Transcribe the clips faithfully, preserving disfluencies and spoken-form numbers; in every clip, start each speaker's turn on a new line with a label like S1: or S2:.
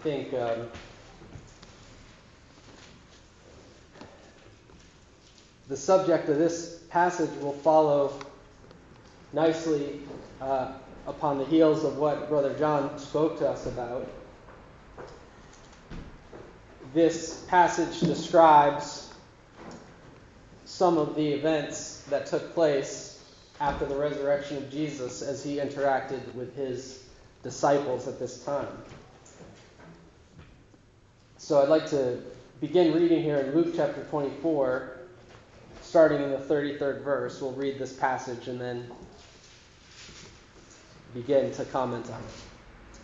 S1: think um, the subject of this passage will follow nicely uh, upon the heels of what Brother John spoke to us about. This passage describes some of the events that took place after the resurrection of Jesus as he interacted with his disciples at this time. So I'd like to begin reading here in Luke chapter twenty-four, starting in the thirty-third verse. We'll read this passage and then begin to comment on it.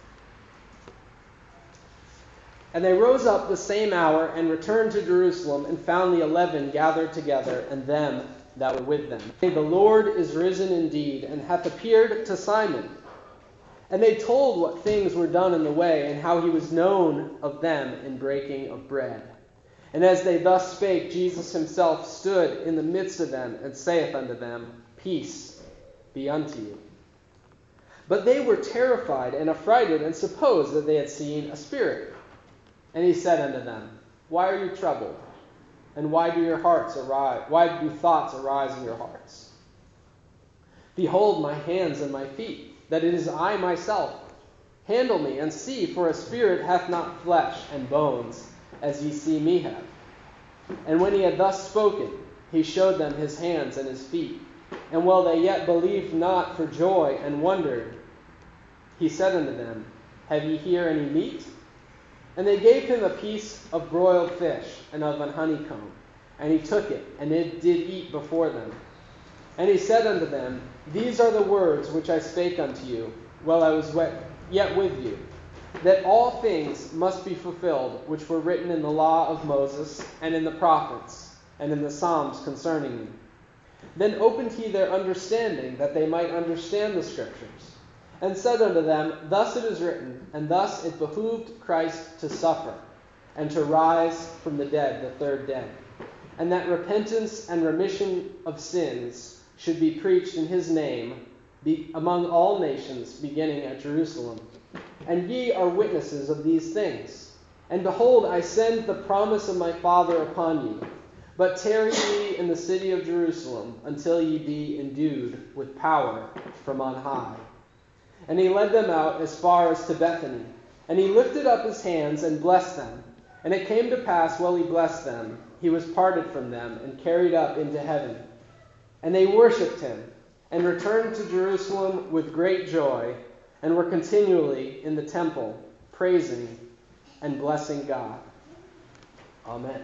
S1: And they rose up the same hour and returned to Jerusalem and found the eleven gathered together and them that were with them. The Lord is risen indeed and hath appeared to Simon. And they told what things were done in the way and how he was known of them in breaking of bread. And as they thus spake, Jesus himself stood in the midst of them and saith unto them, Peace be unto you. But they were terrified and affrighted and supposed that they had seen a spirit. And he said unto them, Why are you troubled? And why do your hearts arise? Why do thoughts arise in your hearts? Behold my hands and my feet, that it is I myself. Handle me and see, for a spirit hath not flesh and bones, as ye see me have. And when he had thus spoken, he showed them his hands and his feet. And while they yet believed not for joy and wondered, he said unto them, Have ye here any meat? And they gave him a piece of broiled fish and of an honeycomb. And he took it, and it did eat before them. And he said unto them, These are the words which I spake unto you, while I was yet with you, that all things must be fulfilled, which were written in the law of Moses, and in the prophets, and in the Psalms concerning me. Then opened he their understanding, that they might understand the Scriptures, and said unto them, Thus it is written, and thus it behooved Christ to suffer, and to rise from the dead the third day, and that repentance and remission of sins should be preached in his name be among all nations, beginning at Jerusalem. And ye are witnesses of these things. And behold, I send the promise of my Father upon you. But tarry ye in the city of Jerusalem, until ye be endued with power from on high. And he led them out as far as to Bethany. And he lifted up his hands and blessed them. And it came to pass, while he blessed them, he was parted from them and carried up into heaven. And they worshipped him, and returned to Jerusalem with great joy, and were continually in the temple, praising and blessing God. Amen.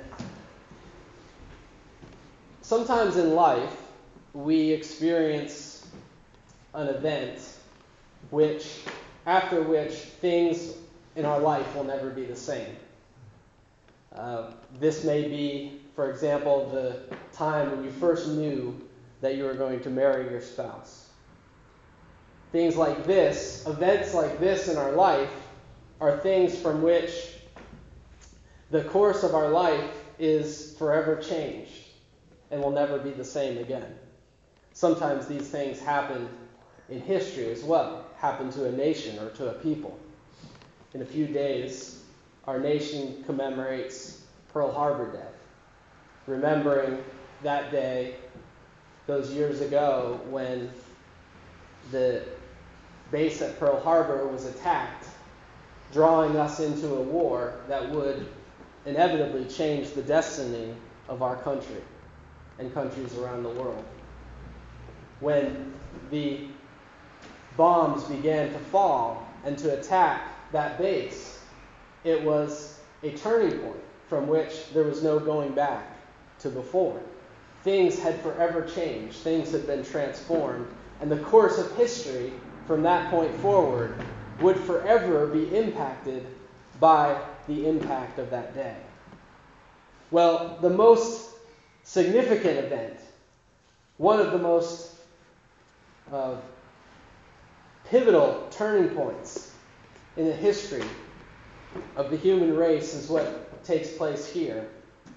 S1: Sometimes in life, we experience an event which, after which things in our life will never be the same. Uh, this may be, for example, the time when you first knew that you were going to marry your spouse. Things like this, events like this in our life, are things from which the course of our life is forever changed and will never be the same again. Sometimes these things happen in history as well, happen to a nation or to a people. In a few days, our nation commemorates Pearl Harbor Day, remembering that day those years ago when the base at Pearl Harbor was attacked, drawing us into a war that would inevitably change the destiny of our country and countries around the world. When the bombs began to fall and to attack that base, it was a turning point from which there was no going back to before. Things had forever changed. Things had been transformed. And the course of history from that point forward would forever be impacted by the impact of that day. Well, the most significant event, one of the most uh, pivotal turning points in the history of the human race is what takes place here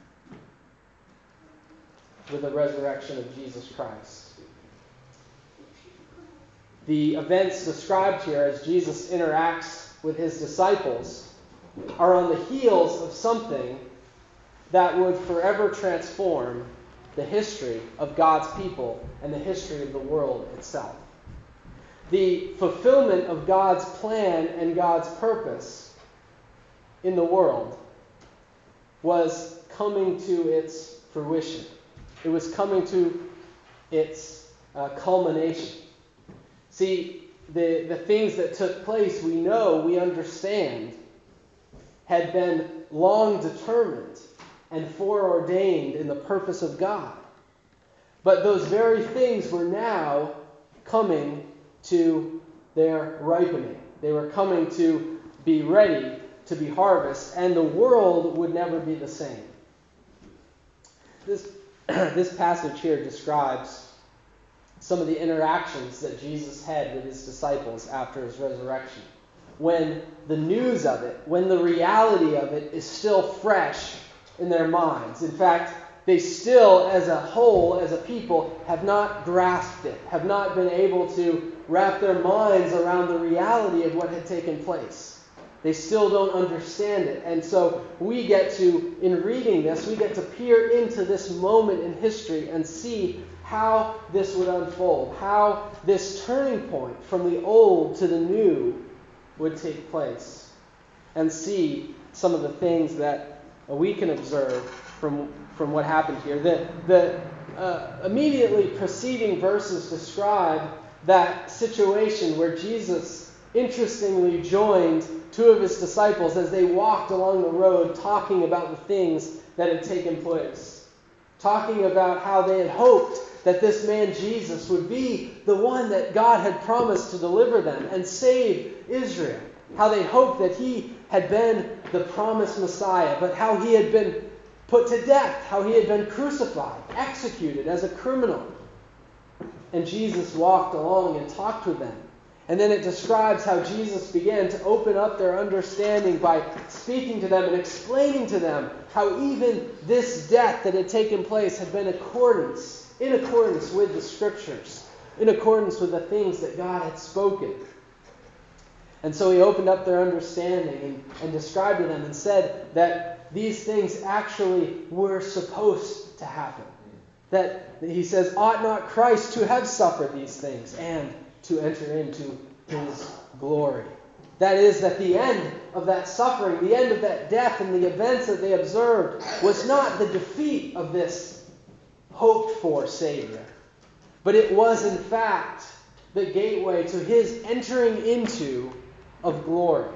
S1: with the resurrection of Jesus Christ. The events described here as Jesus interacts with his disciples are on the heels of something that would forever transform the history of God's people and the history of the world itself. The fulfillment of God's plan and God's purpose in the world was coming to its fruition. It was coming to its uh, culmination. See, the, the things that took place, we know, we understand, had been long determined and foreordained in the purpose of God. But those very things were now coming to their ripening. They were coming to be ready to be harvested, and the world would never be the same. This, this passage here describes some of the interactions that Jesus had with his disciples after his resurrection, when the news of it, when the reality of it is still fresh in their minds. In fact, they still, as a whole, as a people, have not grasped it, have not been able to wrap their minds around the reality of what had taken place. They still don't understand it. And so we get to, in reading this, we get to peer into this moment in history and see how this would unfold, how this turning point from the old to the new would take place, and see some of the things that we can observe from, from what happened here. The, the uh, immediately preceding verses describe that situation where Jesus interestingly joined two of his disciples as they walked along the road talking about the things that had taken place, talking about how they had hoped that this man Jesus would be the one that God had promised to deliver them and save Israel. How they hoped that he had been the promised Messiah, but how he had been put to death, how he had been crucified, executed as a criminal. And Jesus walked along and talked with them. And then it describes how Jesus began to open up their understanding by speaking to them and explaining to them how even this death that had taken place had been accordance, in accordance with the Scriptures, in accordance with the things that God had spoken. And so he opened up their understanding and, and described to them and said that these things actually were supposed to happen. That, he says, ought not Christ to have suffered these things and to enter into his glory? That is, that the end of that suffering, the end of that death and the events that they observed was not the defeat of this hoped-for Savior, but it was, in fact, the gateway to his entering into of glory.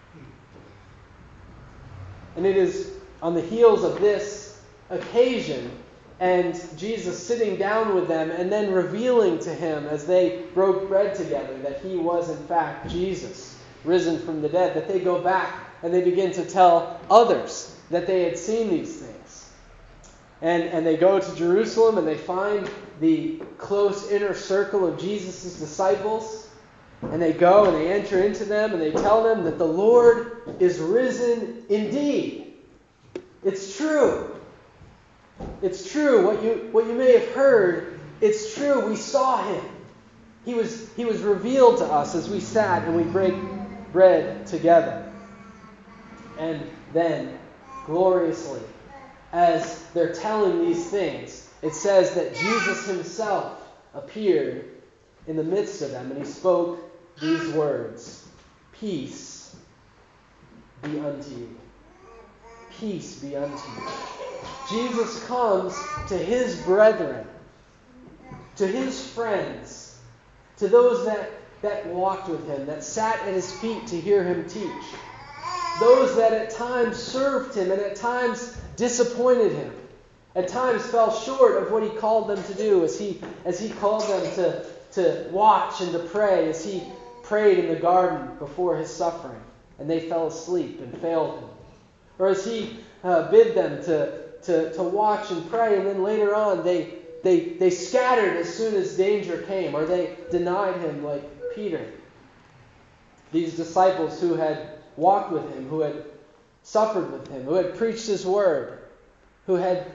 S1: And it is on the heels of this occasion and Jesus sitting down with them and then revealing to him as they broke bread together that he was in fact Jesus, risen from the dead, that they go back and they begin to tell others that they had seen these things. And, and they go to Jerusalem and they find the close inner circle of Jesus' disciples. And they go and they enter into them and they tell them that the Lord is risen indeed. It's true. It's true. What you what you may have heard, it's true. We saw him. He was he was revealed to us as we sat and we break bread together. And then, gloriously, as they're telling these things, it says that Jesus himself appeared in the midst of them and he spoke these words: peace be unto you. Peace be unto you. Jesus comes to his brethren, to his friends, to those that, that walked with him, that sat at his feet to hear him teach, those that at times served him and at times disappointed him, at times fell short of what he called them to do, as he, as he called them to, to watch and to pray, as he prayed in the garden before his suffering, and they fell asleep and failed him. Or as he uh, bid them to, to, to watch and pray, and then later on they, they, they scattered as soon as danger came, or they denied him like Peter. These disciples who had walked with him, who had suffered with him, who had preached his word, who had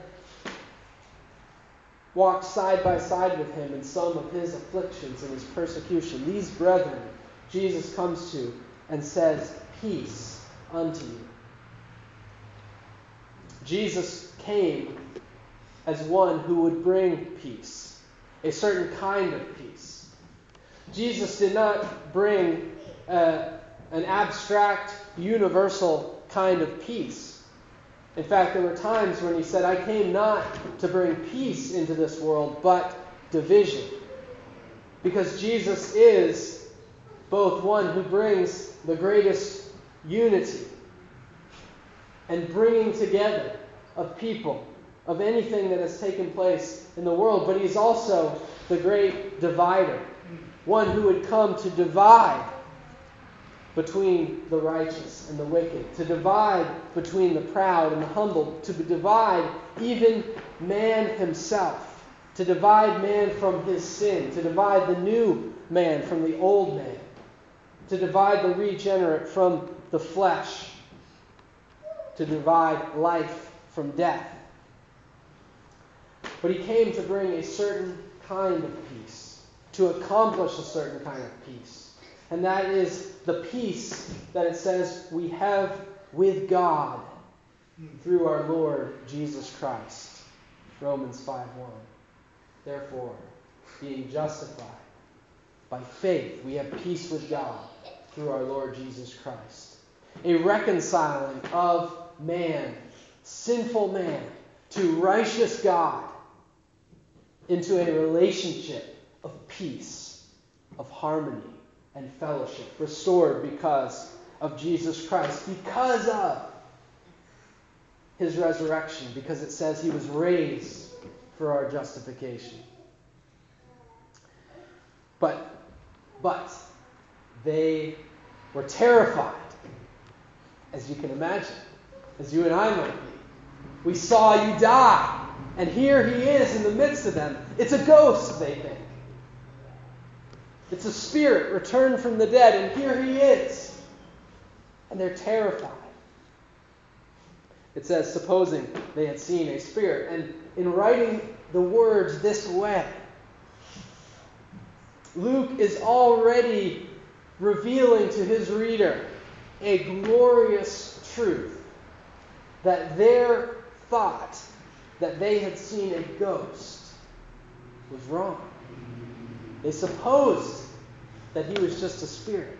S1: walked side by side with him in some of his afflictions and his persecution. These brethren, Jesus comes to and says, peace unto you. Jesus came as one who would bring peace, a certain kind of peace. Jesus did not bring uh, an abstract, universal kind of peace. In fact, there were times when he said, I came not to bring peace into this world, but division. Because Jesus is both one who brings the greatest unity and bringing together of people, of anything that has taken place in the world, but he's also the great divider, one who would come to divide between the righteous and the wicked, to divide between the proud and the humble, to divide even man himself, to divide man from his sin, to divide the new man from the old man, to divide the regenerate from the flesh, to divide life from death. But he came to bring a certain kind of peace, to accomplish a certain kind of peace. And that is the peace that it says we have with God through our Lord Jesus Christ. Romans five one. Therefore, being justified by faith, we have peace with God through our Lord Jesus Christ. A reconciling of man, sinful man, to righteous God, into a relationship of peace, of harmony, and fellowship, restored because of Jesus Christ, because of his resurrection, because it says he was raised for our justification. But, but, they were terrified, as you can imagine, as you and I might be. We saw you die, and here he is in the midst of them. It's a ghost, they think. It's a spirit returned from the dead, and here he is. And they're terrified. It says, supposing they had seen a spirit. And in writing the words this way, Luke is already revealing to his reader a glorious truth, that their thought that they had seen a ghost was wrong. They supposed that he was just a spirit.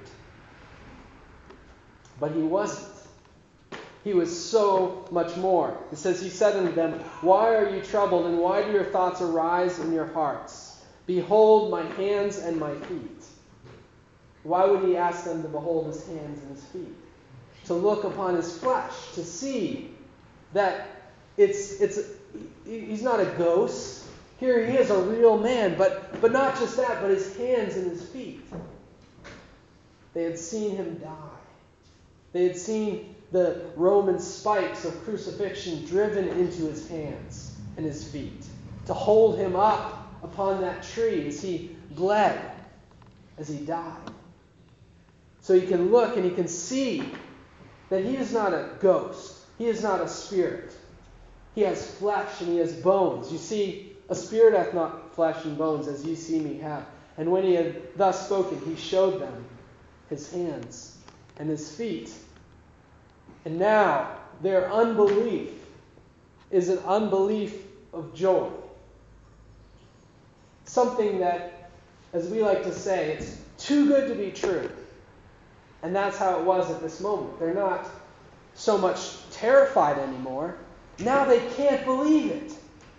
S1: But he wasn't. He was so much more. It says, he said unto them, why are you troubled, and why do your thoughts arise in your hearts? Behold my hands and my feet. Why would he ask them to behold his hands and his feet? To look upon his flesh, to see that it's it's he's not a ghost. Here he is, a real man, but, but not just that, but his hands and his feet. They had seen him die. They had seen the Roman spikes of crucifixion driven into his hands and his feet, to hold him up upon that tree as he bled, as he died. So he can look and he can see that he is not a ghost. He is not a spirit. He has flesh and he has bones. You see, a spirit hath not flesh and bones, as ye see me have. And when he had thus spoken, he showed them his hands and his feet. And now their unbelief is an unbelief of joy. Something that, as we like to say, it's too good to be true. And that's how it was at this moment. They're not so much terrified anymore. Now they can't believe it.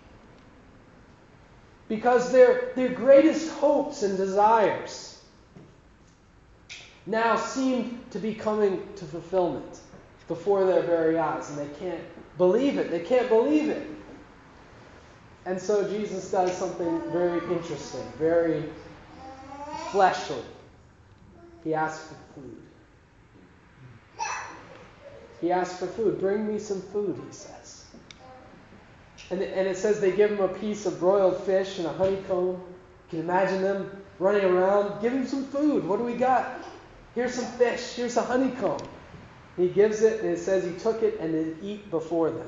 S1: Because their, their greatest hopes and desires now seem to be coming to fulfillment before their very eyes. And they can't believe it. They can't believe it. And so Jesus does something very interesting, very fleshly. He asks for food. He asks for food. Bring me some food, he says. And, and it says they give him a piece of broiled fish and a honeycomb. You can imagine them running around. Give him some food. What do we got? Here's some fish. Here's a honeycomb. He gives it, and it says he took it and did eat before them.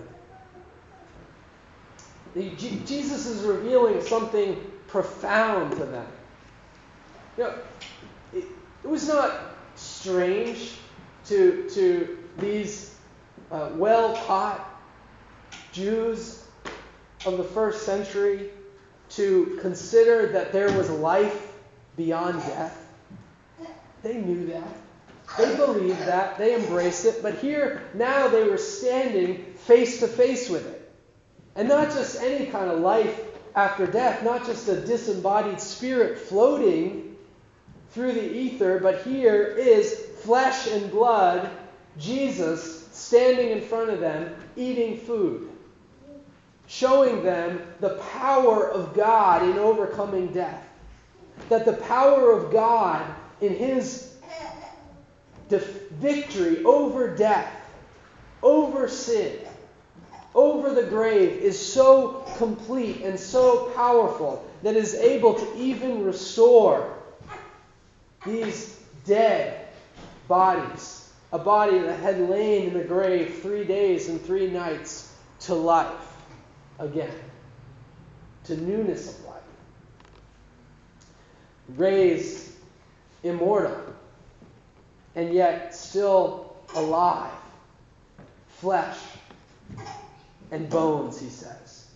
S1: The, G- Jesus is revealing something profound to them. You know, it, it was not strange to, to these uh, well-taught Jews of the first century to consider that there was life beyond death. They knew that. They believed that. They embraced it. But here, now they were standing face to face with it. And not just any kind of life after death, not just a disembodied spirit floating through the ether, but here is flesh and blood, Jesus standing in front of them, eating food, showing them the power of God in overcoming death. That the power of God in His def- victory over death, over sin, over the grave is so complete and so powerful that it is able to even restore these dead bodies. A body that had lain in the grave three days and three nights to life again, to newness of life. Raised immortal, and yet still alive. Flesh and bones, he says.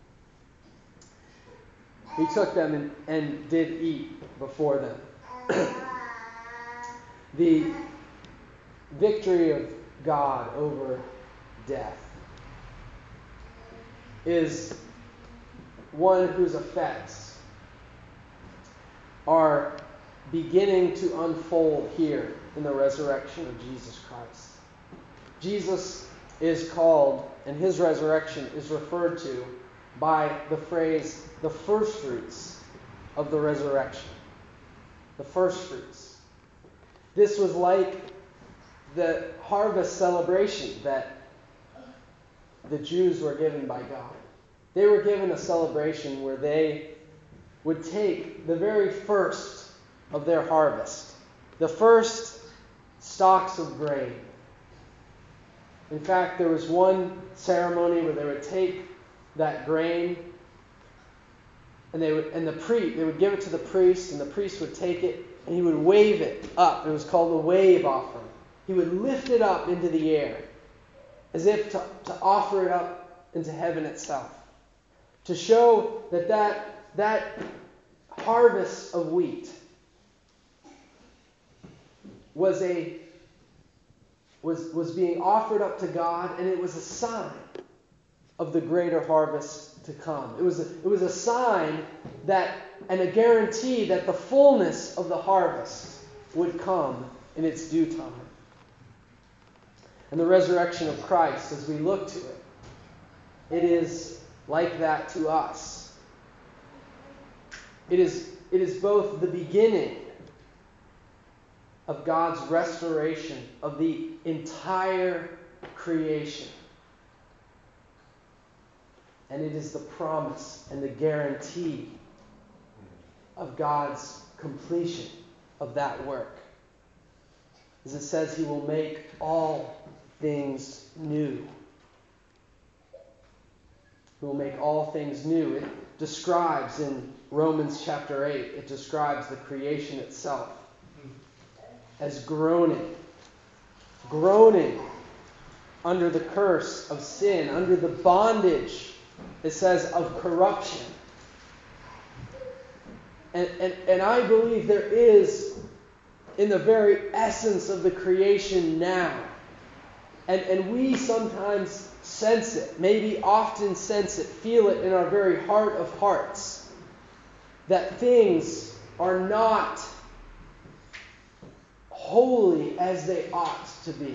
S1: He took them and, and did eat before them. The victory of God over death is one whose effects are beginning to unfold here in the resurrection of Jesus Christ. Jesus is called, and his resurrection is referred to by the phrase, the first fruits of the resurrection. The first fruits. This was like the harvest celebration that the Jews were given by God. They were given a celebration where they would take the very first of their harvest, the first stalks of grain. In fact, there was one ceremony where they would take that grain and they would and the priest they would give it to the priest, and the priest would take it and he would wave it up. It was called the wave offering. He would lift it up into the air as if to, to offer it up into heaven itself, to show that that, that harvest of wheat was a was was being offered up to God, and it was a sign of the greater harvest to come. It was a, it was a sign that and a guarantee that the fullness of the harvest would come in its due time. And the resurrection of Christ, as we look to it, it is like that to us. It is, it is both the beginning of God's restoration of the entire creation, and it is the promise and the guarantee of God's completion of that work. As it says, He will make all things new. He will make all things new. It describes in Romans chapter eight, it describes the creation itself as groaning. Groaning under the curse of sin, under the bondage, it says, of corruption. And, and, and I believe there is, in the very essence of the creation now, and, and we sometimes sense it, maybe often sense it, feel it in our very heart of hearts, that things are not holy as they ought to be.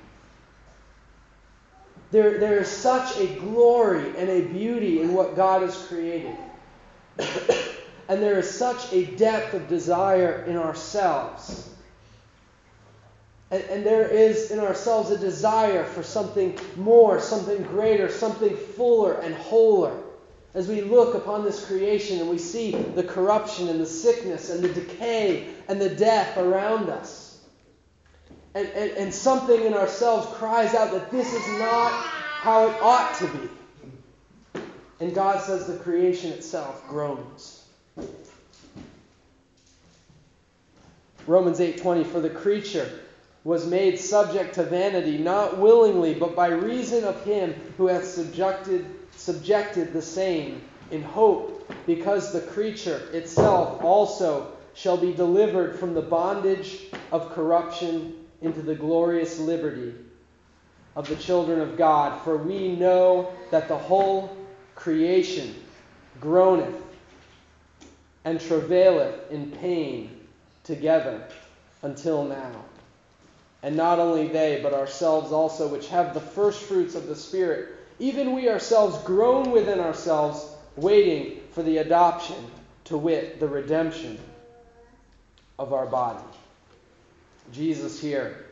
S1: There, there is such a glory and a beauty in what God has created. And there is such a depth of desire in ourselves. And, and there is in ourselves a desire for something more, something greater, something fuller and wholer. As we look upon this creation and we see the corruption and the sickness and the decay and the death around us. And, and, and something in ourselves cries out that this is not how it ought to be. And God says the creation itself groans. Romans eight twenty, for the creature was made subject to vanity, not willingly, but by reason of him who hath subjected, subjected the same, in hope, because the creature itself also shall be delivered from the bondage of corruption into the glorious liberty of the children of God. For we know that the whole creation groaneth and travaileth in pain together until now. And not only they, but ourselves also, which have the first fruits of the Spirit, even we ourselves groan within ourselves, waiting for the adoption, to wit, the redemption of our body. Jesus here,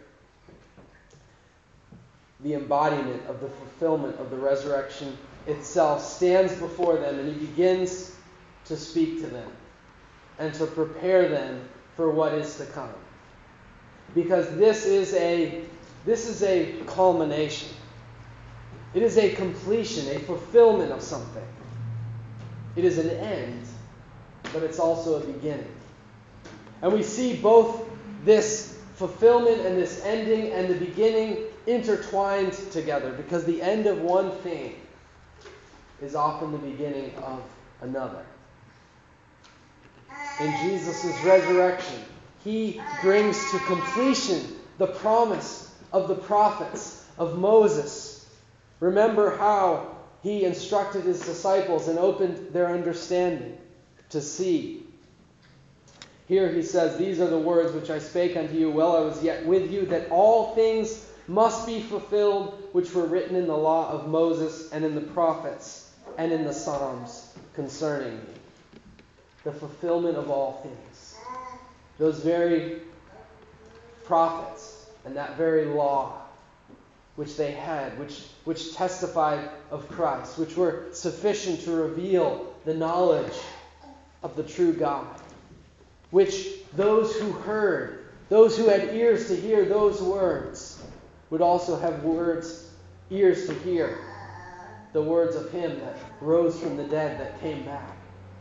S1: the embodiment of the fulfillment of the resurrection itself, stands before them, and he begins to speak to them and to prepare them for what is to come. Because this is a this is a culmination. It is a completion, a fulfillment of something. It is an end, but it's also a beginning. And we see both this fulfillment and this ending and the beginning intertwined together, because the end of one thing is often the beginning of another. In Jesus' resurrection, he brings to completion the promise of the prophets, of Moses. Remember how he instructed his disciples and opened their understanding to see. Here he says, "These are the words which I spake unto you while I was yet with you, that all things must be fulfilled which were written in the law of Moses and in the prophets and in the Psalms concerning me." The fulfillment of all things. Those very prophets and that very law which they had, which, which testified of Christ, which were sufficient to reveal the knowledge of the true God, which those who heard, those who had ears to hear those words, would also have words, ears to hear the words of him that rose from the dead, that came back.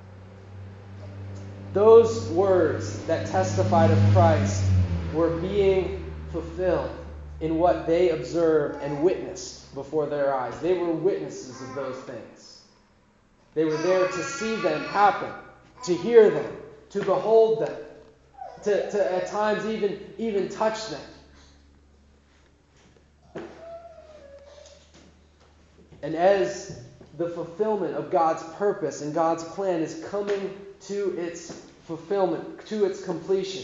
S1: Those words that testified of Christ were being fulfilled in what they observed and witnessed before their eyes. They were witnesses of those things. They were there to see them happen, to hear them, to behold them, to, to at times even, even touch them. And as the fulfillment of God's purpose and God's plan is coming to its fulfillment, to its completion,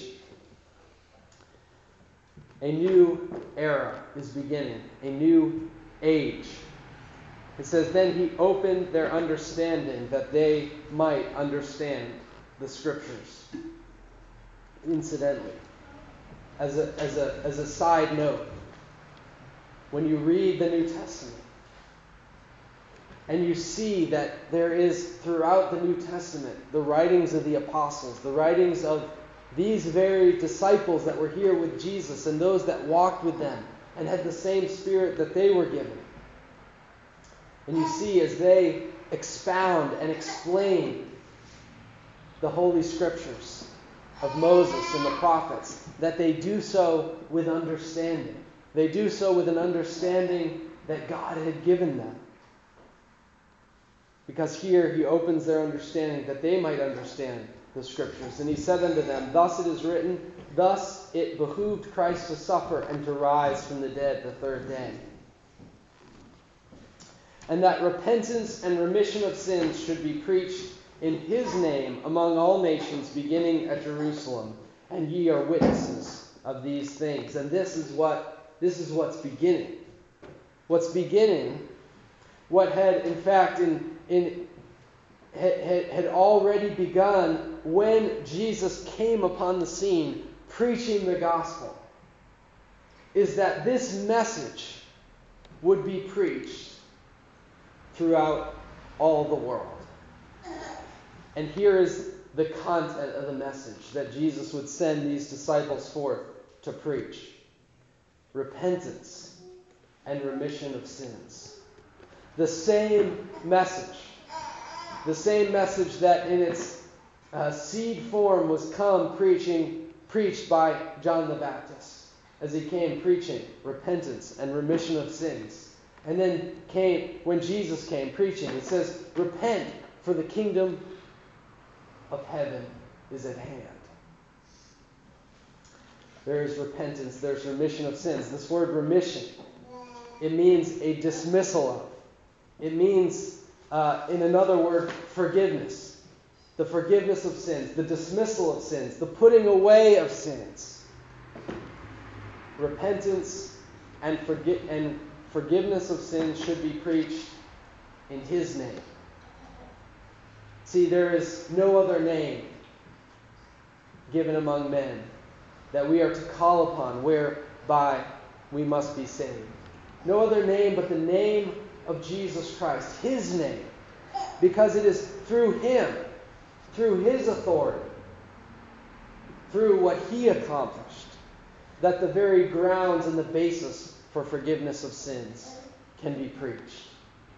S1: a new era is beginning, a new age. It says, "Then he opened their understanding that they might understand the Scriptures." Incidentally, as a, as a, as a side note, when you read the New Testament, and you see that there is throughout the New Testament the writings of the apostles, the writings of these very disciples that were here with Jesus and those that walked with them and had the same spirit that they were given. And you see as they expound and explain the Holy Scriptures of Moses and the prophets, that they do so with understanding. They do so with an understanding that God had given them. Because here he opens their understanding that they might understand the Scriptures. And he said unto them, "Thus it is written, thus it behooved Christ to suffer and to rise from the dead the third day. And that repentance and remission of sins should be preached in his name among all nations, beginning at Jerusalem. And ye are witnesses of these things." And this is what this is what's beginning. What's beginning, what had in fact in In, had, had already begun when Jesus came upon the scene preaching the gospel, is that this message would be preached throughout all the world. And here is the content of the message that Jesus would send these disciples forth to preach: repentance and remission of sins. The same message. The same message that in its uh, seed form was come preaching, preached by John the Baptist. as he came preaching repentance and remission of sins. And then came, when Jesus came preaching, it says, repent, for the kingdom of heaven is at hand. There is repentance, there's remission of sins. This word remission, it means a dismissal of. It means, uh, in another word, forgiveness. The forgiveness of sins, the dismissal of sins, the putting away of sins. Repentance and, forgi- and forgiveness of sins should be preached in His name. See, there is no other name given among men that we are to call upon whereby we must be saved. No other name but the name of Jesus Christ, His name, because it is through Him, through His authority, through what He accomplished, that the very grounds and the basis for forgiveness of sins can be preached.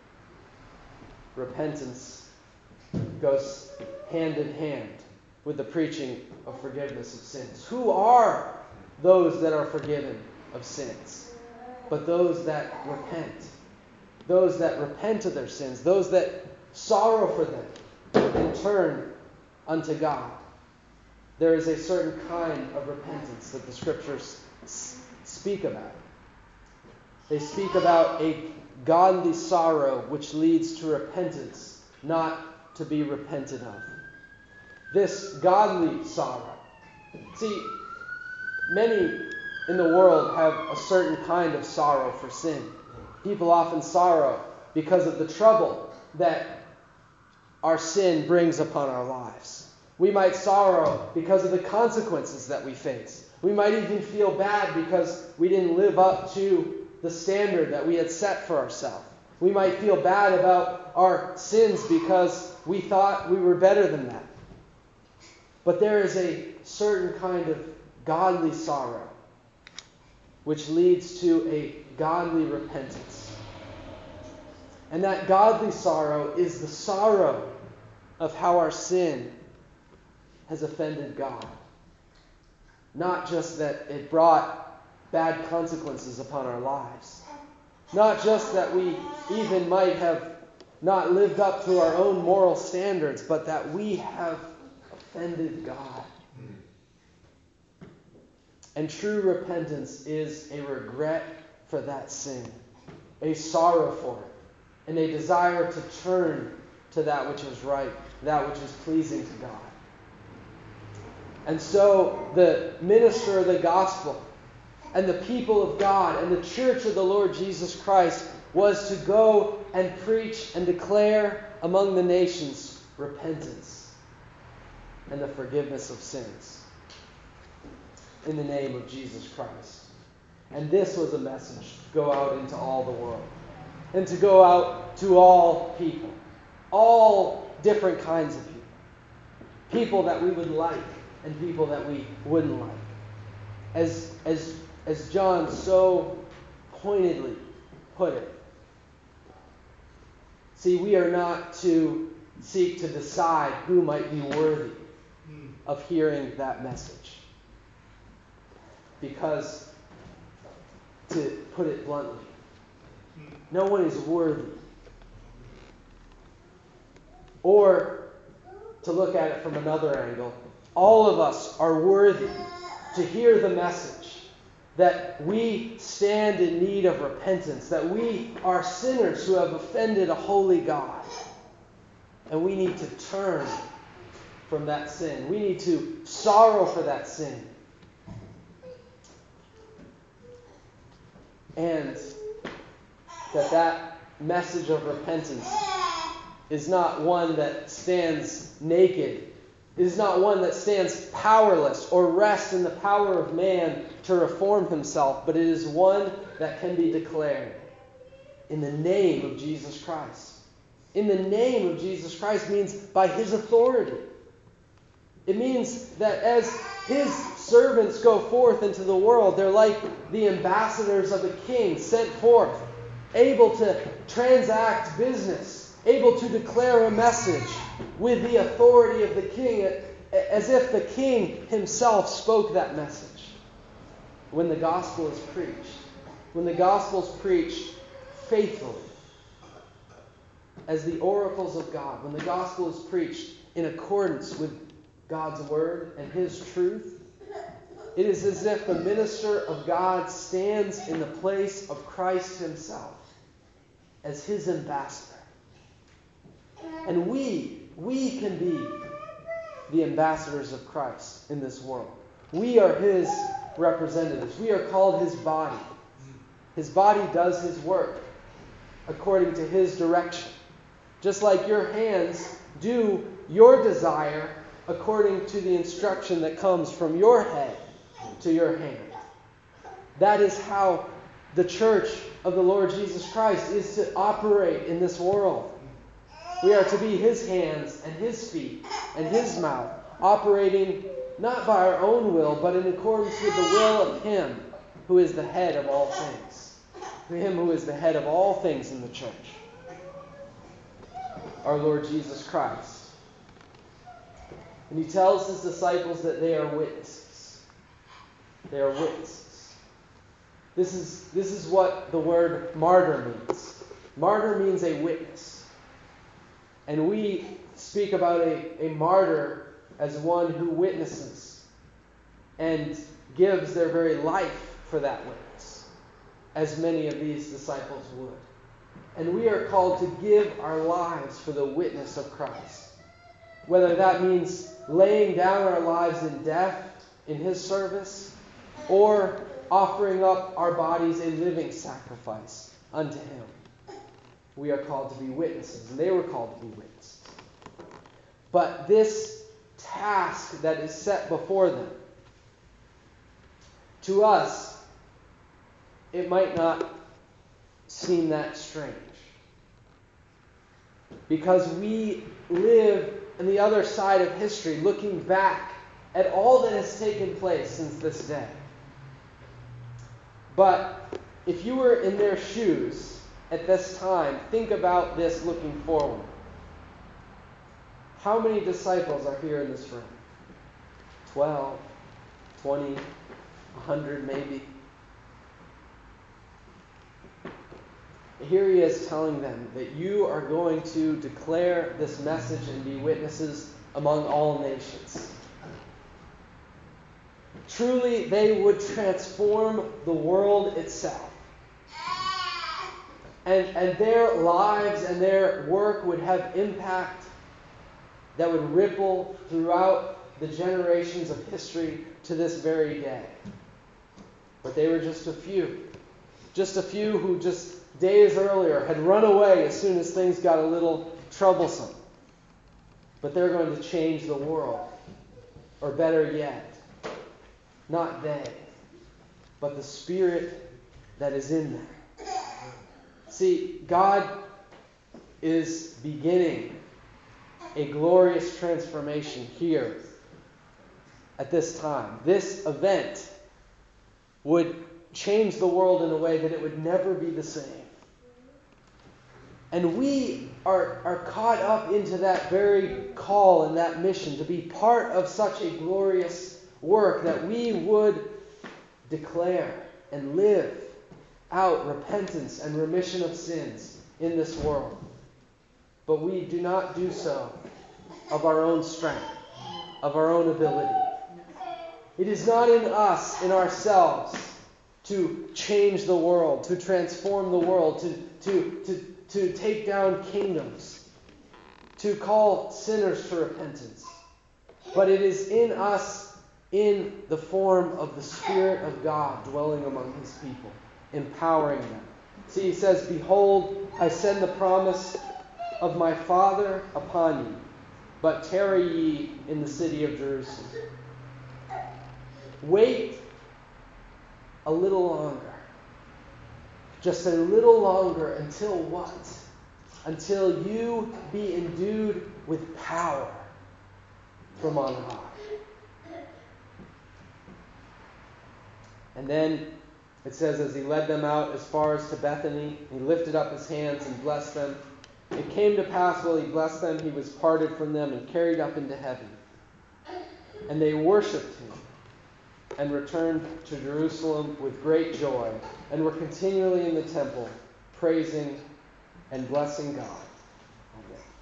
S1: Repentance goes hand in hand with the preaching of forgiveness of sins. Who are those that are forgiven of sins? But those that repent. Those that repent of their sins. Those that sorrow for them and turn unto God. There is a certain kind of repentance that the Scriptures speak about. They speak about a godly sorrow which leads to repentance, not to be repented of. This godly sorrow. See, many in the world have a certain kind of sorrow for sin. People often sorrow because of the trouble that our sin brings upon our lives. We might sorrow because of the consequences that we face. We might even feel bad because we didn't live up to the standard that we had set for ourselves. We might feel bad about our sins because we thought we were better than that. But there is a certain kind of godly sorrow which leads to a godly repentance. And that godly sorrow is the sorrow of how our sin has offended God. Not just that it brought bad consequences upon our lives. Not just that we even might have not lived up to our own moral standards, but that we have offended God. And true repentance is a regret for that sin, a sorrow for it, and a desire to turn to that which is right, that which is pleasing to God. And so the minister of the gospel and the people of God and the church of the Lord Jesus Christ was to go and preach and declare among the nations repentance and the forgiveness of sins in the name of Jesus Christ. And this was a message to go out into all the world and to go out to all people, all different kinds of people, people that we would like and people that we wouldn't like. As, as, as John so pointedly put it, see, we are not to seek to decide who might be worthy of hearing that message. Because, to put it bluntly, no one is worthy. Or, to look at it from another angle, all of us are worthy to hear the message that we stand in need of repentance, that we are sinners who have offended a holy God. And we need to turn from that sin. We need to sorrow for that sin. And that that message of repentance is not one that stands naked, is not one that stands powerless or rests in the power of man to reform himself, but it is one that can be declared in the name of Jesus Christ. In the name of Jesus Christ means by His authority. It means that as His servants go forth into the world, they're like the ambassadors of a king sent forth, able to transact business, able to declare a message with the authority of the king, as if the king himself spoke that message. when the gospel is preached. When the gospel is preached faithfully, as the oracles of God. When the gospel is preached in accordance with God's word and his truth. It is as if the minister of God stands in the place of Christ himself as his ambassador. And we, we can be the ambassadors of Christ in this world. We are his representatives. We are called his body. His body does his work according to his direction. Just like your hands do your desire according to the instruction that comes from your head to your hand. That is how the church of the Lord Jesus Christ is to operate in this world. We are to be his hands and his feet and his mouth, operating not by our own will, but in accordance with the will of him who is the head of all things. Him who is the head of all things in the church. Our Lord Jesus Christ. And he tells his disciples that they are witnesses. They are witnesses. This is, this is what the word martyr means. Martyr means a witness. And we speak about a, a martyr as one who witnesses and gives their very life for that witness, as many of these disciples would. And we are called to give our lives for the witness of Christ. Whether that means laying down our lives in death in his service, or offering up our bodies a living sacrifice unto him. We are called to be witnesses, and they were called to be witnesses. But this task that is set before them, to us, it might not seem that strange. Because we live on the other side of history, looking back at all that has taken place since this day. But if you were in their shoes at this time, think about this looking forward. How many disciples are here in this room? Twelve, twenty, a hundred maybe. Here he is telling them that you are going to declare this message and be witnesses among all nations. Truly, they would transform the world itself. And, and their lives and their work would have impact that would ripple throughout the generations of history to this very day. But they were just a few. Just a few who just days earlier had run away as soon as things got a little troublesome. But they're going to change the world. Or better yet, not they, but the Spirit that is in them. See, God is beginning a glorious transformation here at this time. This event would change the world in a way that it would never be the same. And we are, are caught up into that very call and that mission to be part of such a glorious work that we would declare and live out repentance and remission of sins in this world. But we do not do so of our own strength, of our own ability. It is not in us, in ourselves, to change the world, to transform the world, to, to, to, to take down kingdoms, to call sinners to repentance. But it is in us in the form of the Spirit of God dwelling among his people, empowering them. See, he says, "Behold, I send the promise of my Father upon you, but tarry ye in the city of Jerusalem." Wait a little longer. Just a little longer until what? Until you be endued with power from on high. And then it says, as he led them out as far as to Bethany, he lifted up his hands and blessed them. It came to pass while he blessed them, he was parted from them and carried up into heaven. And they worshipped him and returned to Jerusalem with great joy, and were continually in the temple, praising and blessing God. Amen.